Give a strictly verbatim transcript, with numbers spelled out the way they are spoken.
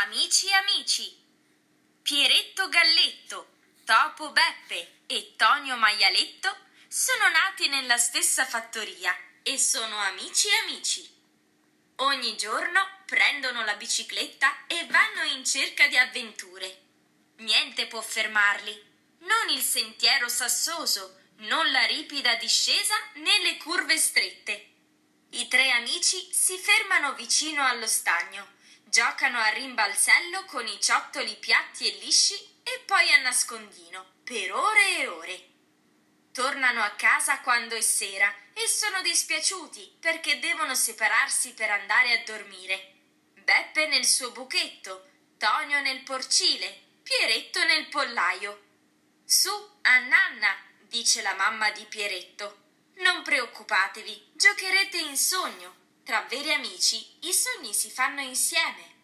Amici e amici, Pieretto Galletto, Topo Beppe e Tonio Maialetto sono nati nella stessa fattoria e sono amici e amici. Ogni giorno prendono la bicicletta e vanno in cerca di avventure. Niente può fermarli, non il sentiero sassoso, non la ripida discesa né le curve strette. I tre amici si fermano vicino allo stagno, giocano a rimbalzello con i ciottoli piatti e lisci e poi a nascondino, per ore e ore. Tornano a casa quando è sera e sono dispiaciuti perché devono separarsi per andare a dormire. Beppe nel suo buchetto, Tonio nel porcile, Pieretto nel pollaio. Su, a nanna, dice la mamma di Pieretto. Non preoccupatevi, giocherete in sogno. Tra veri amici i sogni si fanno insieme.